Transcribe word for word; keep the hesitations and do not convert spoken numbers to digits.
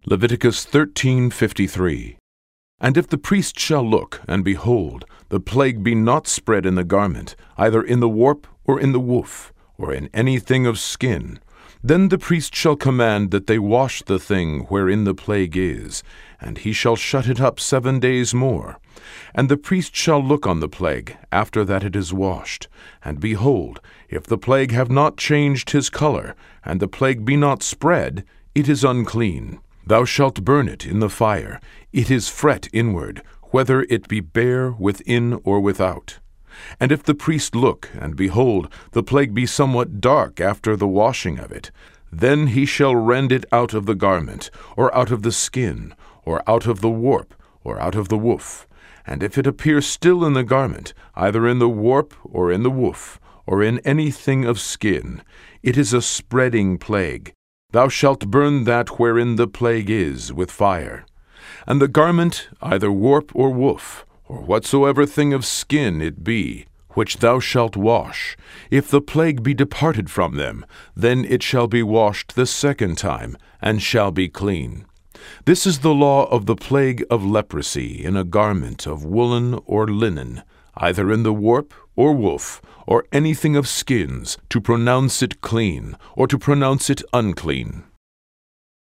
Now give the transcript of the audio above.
Leviticus thirteen fifty-three. And if the priest shall look, and behold, the plague be not spread in the garment, either in the warp, or in the woof, or in anything of skin, then the priest shall command that they wash the thing wherein the plague is, and he shall shut it up seven days more. And the priest shall look on the plague, after that it is washed. And behold, if the plague have not changed his color, and the plague be not spread, it is unclean. Thou shalt burn it in the fire. It is fret inward, whether it be bare within or without. And if the priest look, and behold, the plague be somewhat dark after the washing of it, then he shall rend it out of the garment, or out of the skin, or out of the warp, or out of the woof. And if it appear still in the garment, either in the warp, or in the woof, or in anything of skin, it is a spreading plague. Thou shalt burn that wherein the plague is with fire. And the garment, either warp or woof, or whatsoever thing of skin it be, which thou shalt wash, if the plague be departed from them, then it shall be washed the second time, and shall be clean. This is the law of the plague of leprosy in a garment of woolen or linen, either in the warp or woof, or anything of skins, to pronounce it clean, or to pronounce it unclean.